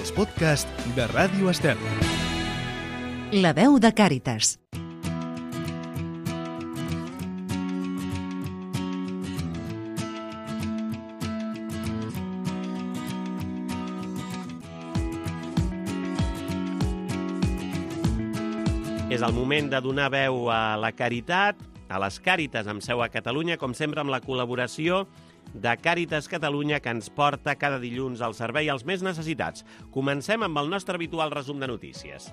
els podcasts de Ràdio Estel. La veu de Càritas. És el moment de donar veu a la caritat, a les Càritas amb seu a Catalunya, com sempre amb la col·laboració de Càritas Catalunya, que ens porta cada dilluns al servei als més necessitats. Comencem amb el nostre habitual resum de notícies.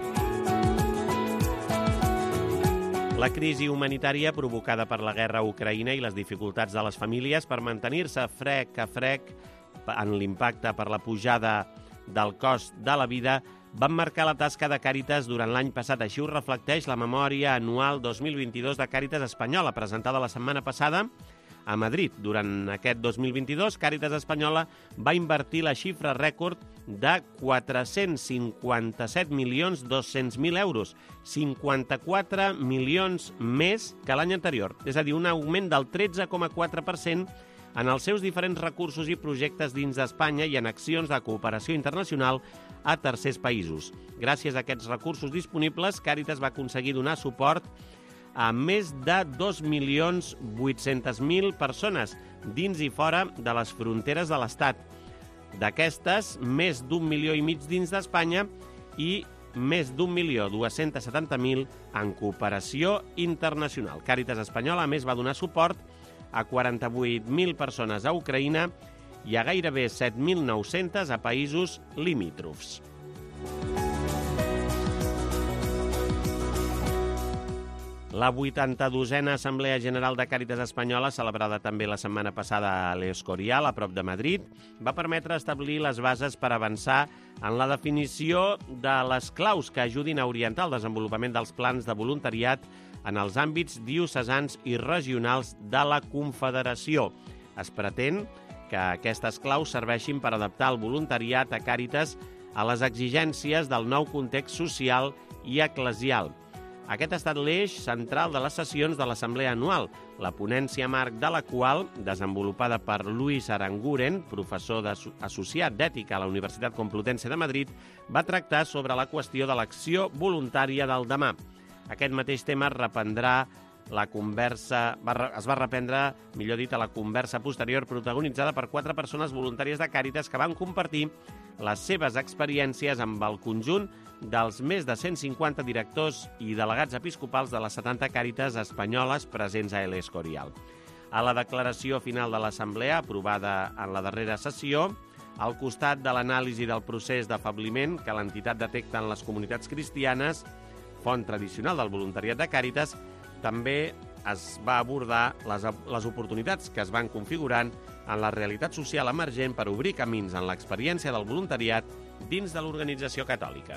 La crisi humanitària provocada per la guerra a Ucraïna i les dificultats de les famílies per mantenir-se frec a frec en l'impacte per la pujada del cost de la vida van marcar la tasca de Càritas durant l'any passat. Així ho reflecteix la memòria anual 2022 de Càritas Espanyola, presentada la setmana passada a Madrid. Durant aquest 2022, Càritas Espanyola va invertir la xifra rècord de 457.200.000 euros, 54 milions més que l'any anterior. És a dir, un augment del 13,4% en els seus diferents recursos i projectes dins d'Espanya i en accions de cooperació internacional a tercers països. Gràcies a aquests recursos disponibles, Càritas va aconseguir donar suport a més de 2.800.000 persones dins i fora de les fronteres de l'Estat. D'aquestes, més d'1,5 milió dins d'Espanya i més d'1.270.000 en cooperació internacional. Càritas Espanyola, a més, va donar suport a 48.000 persones a Ucraïna i a gairebé 7.900 a països limítrofs. La 82a Assemblea General de Càritas Espanyola, celebrada també la setmana passada a l'Escorial, a prop de Madrid, va permetre establir les bases per avançar en la definició de les claus que ajudin a orientar el desenvolupament dels plans de voluntariat en els àmbits diocesans i regionals de la Confederació. Es pretén que aquestes claus serveixin per adaptar el voluntariat a Càritas a les exigències del nou context social i eclesial. Aquest ha estat l'eix central de les sessions de l'Assemblea Anual, la ponència marc de la qual, desenvolupada per Luis Aranguren, professor associat d'Ètica a la Universitat Complutense de Madrid, va tractar sobre la qüestió de l'acció voluntària del demà. Aquest mateix tema es va reprendre, millor dit, a la conversa posterior protagonitzada per 4 persones voluntàries de Càritas que van compartir les seves experiències amb el conjunt dels més de 150 directors i delegats episcopals de les 70 Càritas espanyoles presents a El Escorial. A la declaració final de l'Assemblea, aprovada en la darrera sessió, al costat de l'anàlisi del procés d'afabliment que l'entitat detecta en les comunitats cristianes, font tradicional del voluntariat de Càritas, també es va abordar les oportunitats que es van configurant en la realitat social emergent per obrir camins en l'experiència del voluntariat dins de l'organització catòlica.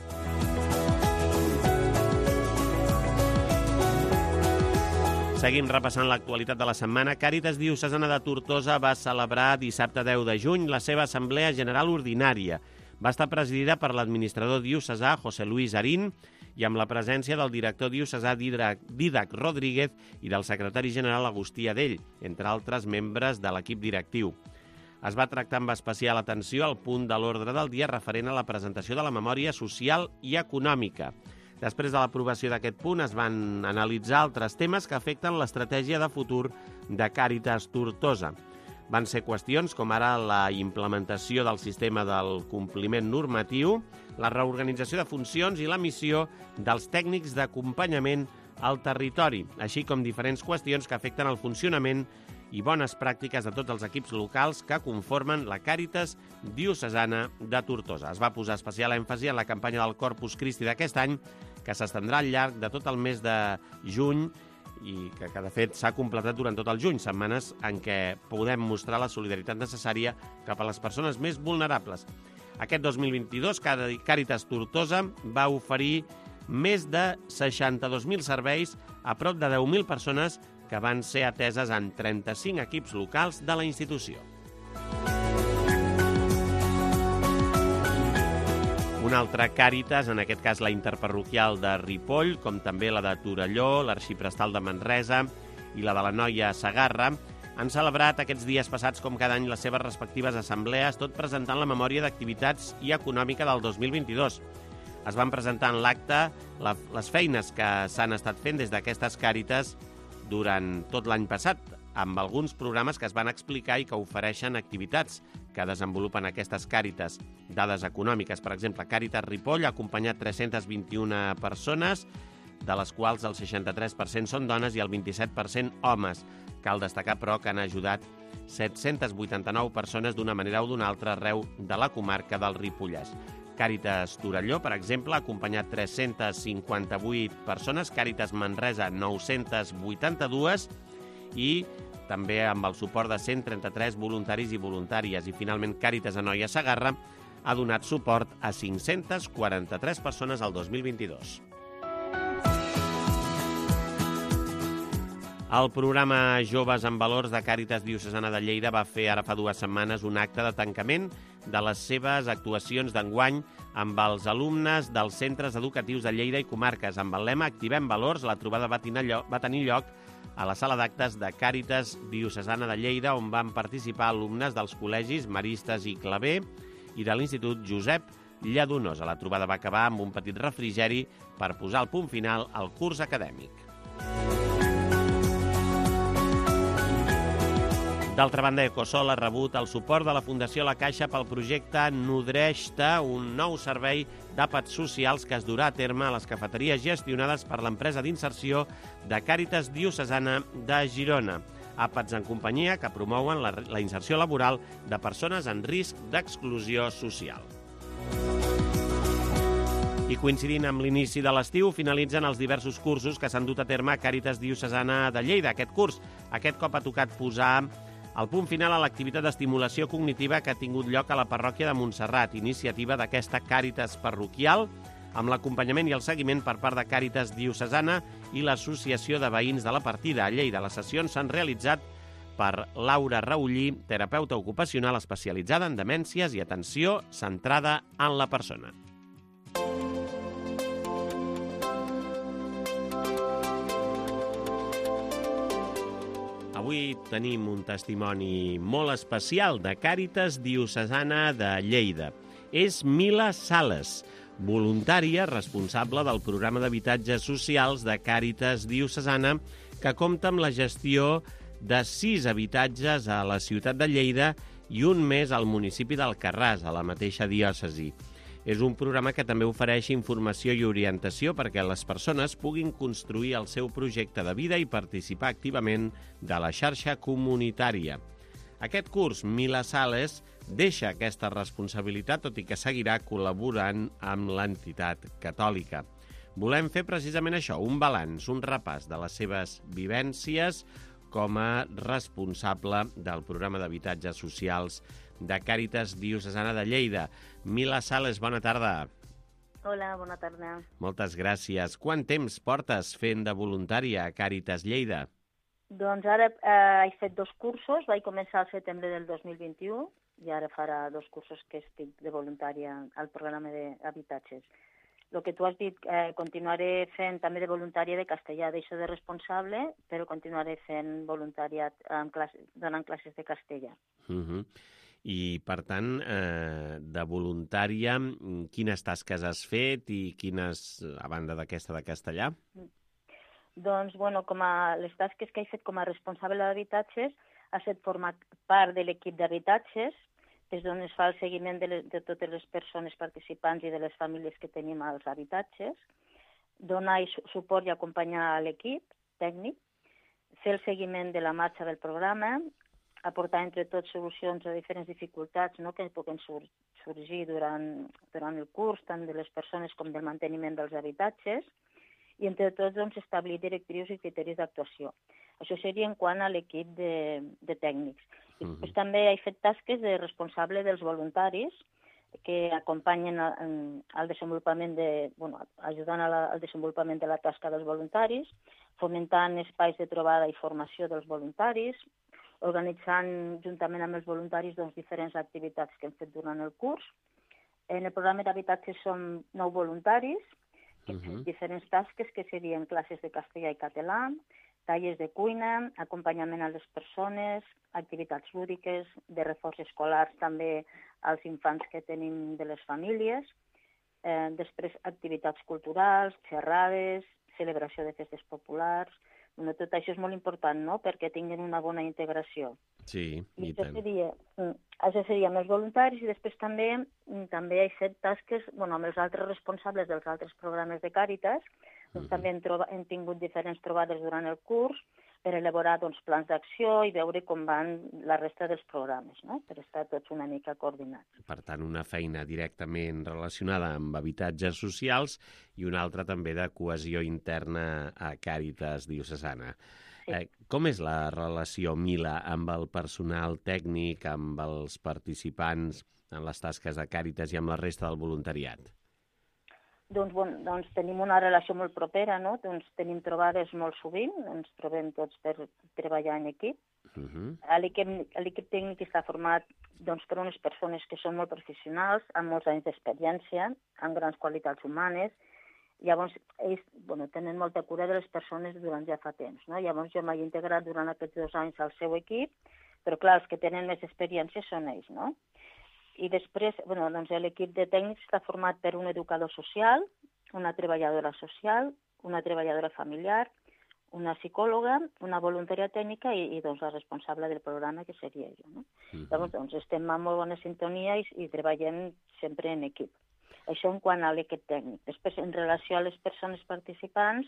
Seguim repassant l'actualitat de la setmana. Càritas Diocesana de Tortosa va celebrar dissabte 10 de juny la seva Assemblea General Ordinària. Va estar presidida per l'administrador diocesà José Luis Arín i amb la presència del director diocesà Dídac Rodríguez i del secretari general Agustí Adell, entre altres membres de l'equip directiu. Es va tractar amb especial atenció al punt de l'ordre del dia referent a la presentació de la memòria social i econòmica. Després de l'aprovació d'aquest punt es van analitzar altres temes que afecten l'estratègia de futur de Càritas Tortosa. Van ser qüestions com ara la implementació del sistema del compliment normatiu, la reorganització de funcions i la missió dels tècnics d'acompanyament al territori, així com diferents qüestions que afecten el funcionament i bones pràctiques de tots els equips locals que conformen la Càritas Diocesana de Tortosa. Es va posar especial èmfasi en la campanya del Corpus Christi d'aquest any, que s'estendrà al llarg de tot el mes de juny i que de fet s'ha completat durant tot el juny, setmanes en què podem mostrar la solidaritat necessària cap a les persones més vulnerables. Aquest 2022, Càritas Tortosa va oferir més de 62.000 serveis a prop de 10.000 persones que van ser ateses en 35 equips locals de la institució. Una altra Càritas, en aquest cas la interparroquial de Ripoll, com també la de Torelló, l'Arxiprestal de Manresa i la de la Noia Segarra, han celebrat aquests dies passats, com cada any, les seves respectives assemblees, tot presentant la memòria d'activitats i econòmica del 2022. Es van presentar en l'acte les feines que s'han estat fent des d'aquestes Càritas durant tot l'any passat, amb alguns programes que es van explicar i que ofereixen activitats que desenvolupen aquestes Càritas. Dades econòmiques, per exemple, Càritas Ripoll ha acompanyat 321 persones, de les quals el 63% són dones i el 27% homes. Cal destacar, però, que han ajudat 789 persones d'una manera o d'una altra arreu de la comarca del Ripollès. Càritas Torelló, per exemple, ha acompanyat 358 persones, Càritas Manresa 982 i també amb el suport de 133 voluntaris i voluntàries. I finalment Càritas Anoia Segarra ha donat suport a 543 persones al 2022. El programa Joves en Valors de Càritas Diocesana de Lleida va fer ara fa 2 setmanes un acte de tancament de les seves actuacions d'enguany amb els alumnes dels centres educatius de Lleida i comarques. Amb el lema Activem Valors, la trobada va tenir lloc a la sala d'actes de Càritas Diocesana de Lleida, on van participar alumnes dels col·legis Maristes i Claver i de l'Institut Josep Lladonosa. La trobada va acabar amb un petit refrigeri per posar el punt final al curs acadèmic. D'altra banda, Ecosol ha rebut el suport de la Fundació La Caixa pel projecte Nodreix-te, un nou servei d'àpats socials que es durà a terme a les cafeteries gestionades per l'empresa d'inserció de Càritas Diocesana de Girona. Àpats en companyia que promouen la inserció laboral de persones en risc d'exclusió social. I coincidint amb l'inici de l'estiu, finalitzen els diversos cursos que s'han dut a terme a Càritas Diocesana de Lleida. Aquest cop ha tocat posar el punt final a l'activitat d'estimulació cognitiva que ha tingut lloc a la parròquia de Montserrat, iniciativa d'aquesta Càritas parroquial, amb l'acompanyament i el seguiment per part de Càritas Diocesana i l'Associació de Veïns de la Partida a Lleida. Les sessions s'han realitzat per Laura Raullí, terapeuta ocupacional especialitzada en demències i atenció centrada en la persona. Avui tenim un testimoni molt especial de Càritas Diocesana de Lleida. És Mila Sales, voluntària responsable del programa d'habitatges socials de Càritas Diocesana, que compta amb la gestió de 6 habitatges a la ciutat de Lleida i un més al municipi d'Alcarràs, a la mateixa diòcesi. És un programa que també ofereix informació i orientació perquè les persones puguin construir el seu projecte de vida i participar activament de la xarxa comunitària. Aquest curs, Mila Sales deixa aquesta responsabilitat, tot i que seguirà col·laborant amb l'entitat catòlica. Volem fer precisament això, un balanç, un repàs de les seves vivències com a responsable del programa d'habitatges socials de Càritas Diocesana de Lleida. Mila Sales, bona tarda. Hola, bona tarda. Moltes gràcies. Quant temps portes fent de voluntària a Càritas Lleida? Doncs ara he fet 2 cursos, vaig començar al setembre del 2021 i ara farà 2 cursos que estic de voluntària al programa d'habitatges. El que tu has dit, continuaré fent també de voluntària de castellà, deixo de responsable, però continuaré fent voluntariat donant classes de castellà. I, per tant, de voluntària, quines tasques has fet i quines, a banda d'aquesta de castellà? Doncs, com a les tasques que he fet com a responsable d'habitatges, ha estat formar part de l'equip d'habitatges, des d'on es fa el seguiment de totes les persones participants i de les famílies que tenim als habitatges, donar suport i acompanyar l'equip tècnic, fer el seguiment de la marxa del programa, aportar entre tots solucions a diferents dificultats que puguen sorgir durant el curs, tant de les persones com del manteniment dels habitatges, i entre tots establir directrius i criteris d'actuació. Això seria en quant a l'equip de tècnics. I després també he fet tasques de responsable dels voluntaris que acompanyen al desenvolupament ajudant al desenvolupament de la tasca dels voluntaris, fomentant espais de trobada i formació dels voluntaris, organitzant juntament amb els voluntaris diferents activitats que hem fet durant el curs. En el programa d'habitatges som 9 voluntaris, que hem fet diferents tasques que serien classes de castellà i català, tallers de cuina, acompanyament a les persones, activitats lúdiques, de reforç escolars també als infants que tenim de les famílies, després activitats culturals, xerrades, celebració de festes populars. Bueno, tot això és molt important, no?, perquè tinguin una bona integració. Sí, i això tant. això seria amb els voluntaris, i després també hi ha set tasques amb els altres responsables dels altres programes de Càritas. També hem tingut diferents trobades durant el curs per elaborar plans d'acció i veure com van la resta dels programes, no?, per estar tots una mica coordinats. Per tant, una feina directament relacionada amb habitatges socials i una altra també de cohesió interna a Càritas Diocesana. Sí. Com és la relació, Mila, amb el personal tècnic, amb els participants en les tasques de Càritas i amb la resta del voluntariat? Doncs tenim una relació molt propera, no? Tenim trobades molt sovint, ens trobem tots per treballar en equip. L'equip tècnic està format per unes persones que són molt professionals, amb molts anys d'experiència, amb grans qualitats humanes. Llavors, ells tenen molta cura de les persones durant ja fa temps, no? Llavors, jo m'he integrat durant aquests 2 anys al seu equip, però clar, els que tenen més experiència són ells, no? I després, l'equip de tècnics està format per un educador social, una treballadora social, una treballadora familiar, una psicòloga, una voluntària tècnica i la responsable del programa, que seria jo, no? Llavors, estem en molt bona sintonia i treballem sempre en equip. Això en quant a l'equip tècnic. Després, en relació a les persones participants,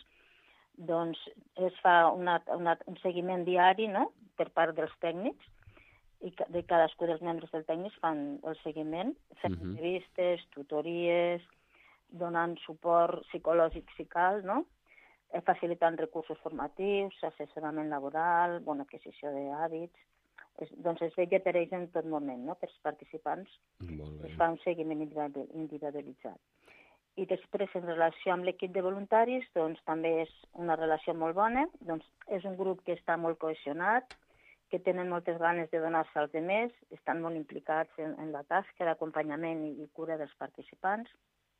es fa un seguiment diari, no?, per part dels tècnics, i de cadascú dels membres del tècnic fan el seguiment, fent entrevistes, tutories, donant suport psicològic si cal, no?, facilitant recursos formatius, assessorament laboral, bona adquisició d'hàbits. Es vetlla per ells en tot moment, no?, per als participants. Es fa un seguiment individualitzat. I després, en relació amb l'equip de voluntaris, també és una relació molt bona. És un grup que està molt cohesionat, que tenen moltes ganes de donar-se als altres, estan molt implicats en la tasca d'acompanyament i cura dels participants.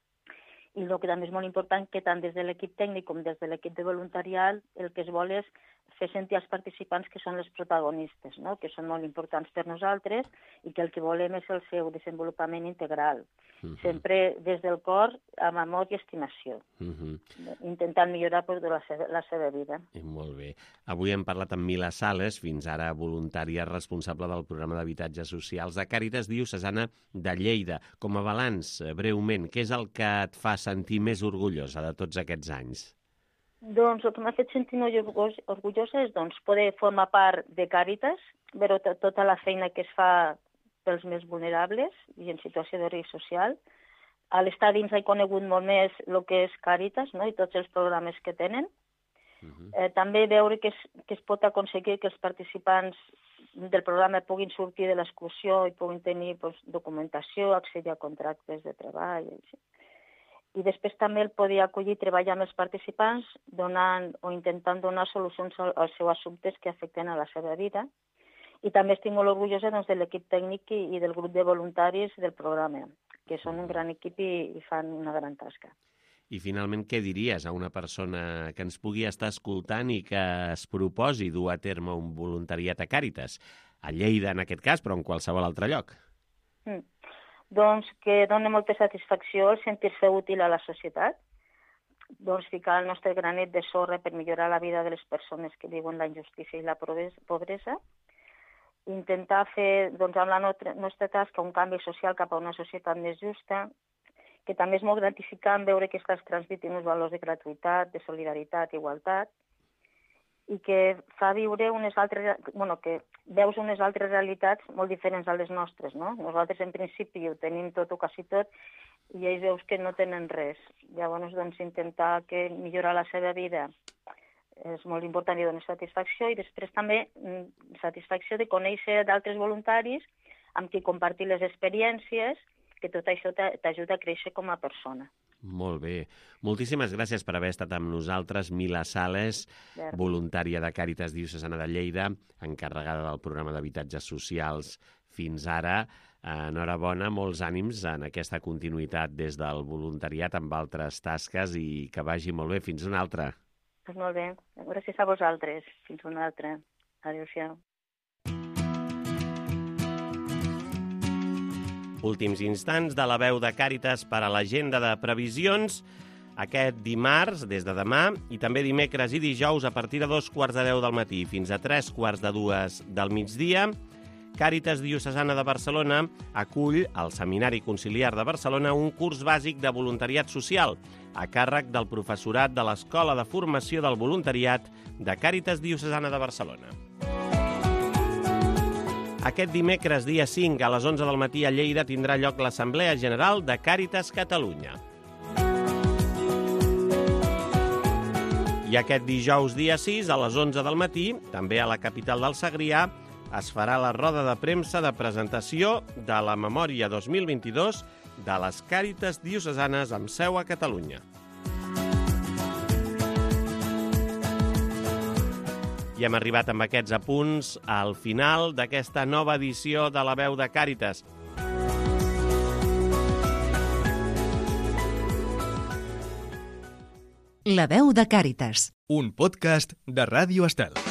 I el que també és molt important, que tant des de l'equip tècnic com des de l'equip de voluntariat el que es vol és fer sentir als participants que són els protagonistes, no?, que són molt importants per nosaltres i que el que volem és el seu desenvolupament integral. Sempre des del cor, amb amor i estimació, intentant millorar la seva vida. Molt bé. Avui hem parlat amb Mila Sales, fins ara voluntària responsable del programa d'habitatges socials de Càritas Diocesana de Lleida. Com a balanç, breument, què és el que et fa sentir més orgullosa de tots aquests anys? El que m'ha fet sentir molt orgullosa és poder formar part de Càritas, veure tota la feina que es fa pels més vulnerables i en situació de risc social. A l'estar dins he conegut molt més el que és Càritas, no?, i tots els programes que tenen. També veure que es pot aconseguir que els participants del programa puguin sortir de l'exclusió i puguin tenir documentació, accedir a contractes de treball, etc. I després també el poder acollir i treballar amb els participants donant o intentant donar solucions als seus assumptes que afecten a la seva vida. I també estic molt orgullosa de l'equip tècnic i del grup de voluntaris del programa, que són un gran equip i fan una gran tasca. I finalment, què diries a una persona que ens pugui estar escoltant i que es proposi dur a terme un voluntariat a Càritas? A Lleida, en aquest cas, però en qualsevol altre lloc. Que dona molta satisfacció el sentir-se útil a la societat, ficar el nostre granet de sorra per millorar la vida de les persones que viuen la injustícia i la pobresa, intentar fer amb la nostra tasca un canvi social cap a una societat més justa, que també és molt gratificant veure que estàs transmitint uns valors de gratuïtat, de solidaritat, igualtat, i que fa viure que veus unes altres realitats molt diferents a les nostres, no? Nosaltres, en principi, ho tenim tot o quasi tot, i ells veus que no tenen res. Llavors, intentar millorar la seva vida és molt important i dona satisfacció, i després també satisfacció de conèixer d'altres voluntaris amb qui compartir les experiències, que tot això t'ajuda a créixer com a persona. Molt bé. Moltíssimes gràcies per haver estat amb nosaltres, Mila Sales, voluntària de Càritas Diocesana de Lleida, encarregada del programa d'habitatges socials fins ara. Enhorabona, molts ànims en aquesta continuïtat des del voluntariat amb altres tasques i que vagi molt bé. Fins una altra. Pues molt bé. Gràcies a vosaltres. Fins una altra. Adéu-siau. Últims instants de la veu de Càritas per a l'agenda de previsions. Aquest dimarts, des de demà, i també dimecres i dijous a partir de 2:15 del matí fins a 2:45 del migdia, Càritas Diocesana de Barcelona acull al Seminari Conciliar de Barcelona un curs bàsic de voluntariat social a càrrec del professorat de l'Escola de Formació del Voluntariat de Càritas Diocesana de Barcelona. Aquest dimecres, dia 5, a les 11 del matí a Lleida, tindrà lloc l'Assemblea General de Càritas Catalunya. I aquest dijous, dia 6, a les 11 del matí, també a la capital del Segrià, es farà la roda de premsa de presentació de la Memòria 2022 de les Càritas Diocesanes amb seu a Catalunya. I hem arribat amb aquests apunts al final d'aquesta nova edició de La Veu de Càritas. La Veu de Càritas. Un podcast de Ràdio Estel.